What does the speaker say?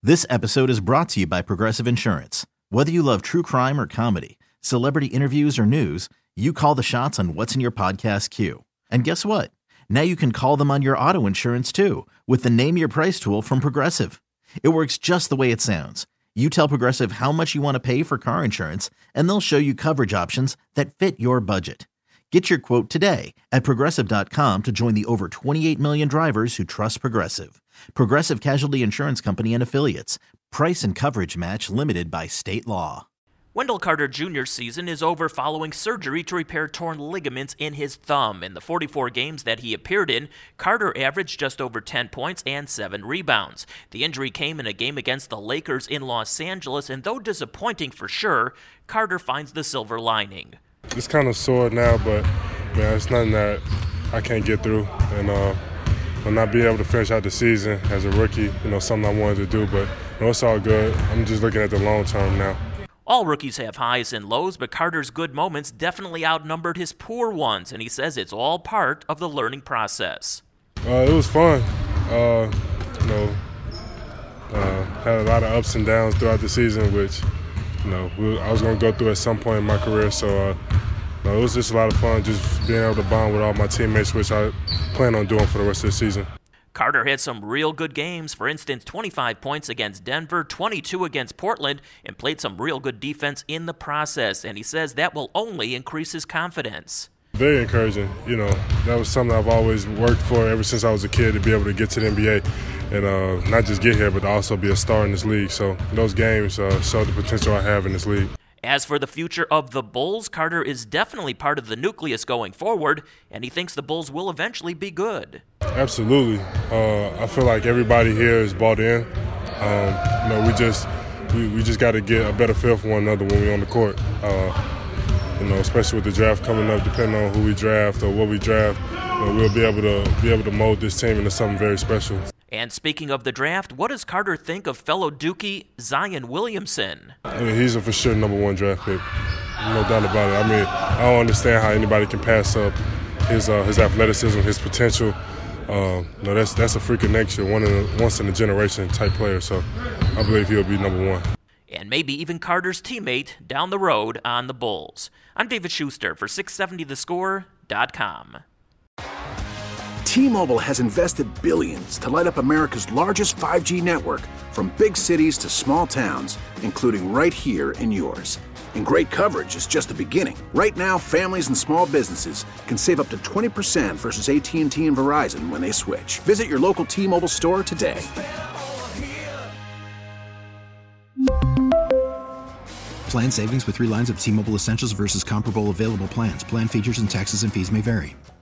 This episode is brought to you by Progressive Insurance. Whether you love true crime or comedy, celebrity interviews or news, you call the shots on what's in your podcast queue. And guess what? Now you can call them on your auto insurance too with the Name Your Price tool from Progressive. It works just the way it sounds. You tell Progressive how much you want to pay for car insurance, and they'll show you coverage options that fit your budget. Get your quote today at Progressive.com to join the over 28 million drivers who trust Progressive. Progressive Casualty Insurance Company and Affiliates. Price and coverage match limited by state law. Wendell Carter Jr.'s season is over following surgery to repair torn ligaments in his thumb. In the 44 games that he appeared in, Carter averaged just over 10 points and 7 rebounds. The injury came in a game against the Lakers in Los Angeles, and though disappointing for sure, Carter finds the silver lining. It's kind of sore now, but man, it's nothing that I can't get through. And not being able to finish out the season as a rookie, something I wanted to do, but it's all good. I'm just looking at the long term now. All rookies have highs and lows, but Carter's good moments definitely outnumbered his poor ones, and he says it's all part of the learning process. It was fun. Had a lot of ups and downs throughout the season, which I was going to go through at some point in my career, so it was just a lot of fun just being able to bond with all my teammates, which I plan on doing for the rest of the season. Carter had some real good games. For instance, 25 points against Denver, 22 against Portland, and played some real good defense in the process, and he says that will only increase his confidence. Very encouraging. That was something I've always worked for ever since I was a kid, to be able to get to the NBA and not just get here, but also be a star in this league. So those games show the potential I have in this league. As for the future of the Bulls, Carter is definitely part of the nucleus going forward, and he thinks the Bulls will eventually be good. Absolutely. I feel like everybody here is bought in. We just got to get a better feel for one another when we're on the court. Especially with the draft coming up, depending on who we draft or what we draft, we'll be able to mold this team into something very special. And speaking of the draft, what does Carter think of fellow Dookie Zion Williamson? He's a for sure number one draft pick, no doubt about it. I don't understand how anybody can pass up his athleticism, his potential. That's a freak of nature, once in a generation type player. So I believe he'll be number one. And maybe even Carter's teammate down the road on the Bulls. I'm David Schuster for 670thescore.com. T-Mobile has invested billions to light up America's largest 5G network, from big cities to small towns, including right here in yours. And great coverage is just the beginning. Right now, families and small businesses can save up to 20% versus AT&T and Verizon when they switch. Visit your local T-Mobile store today. Plan savings with 3 lines of T-Mobile Essentials versus comparable available plans. Plan features and taxes and fees may vary.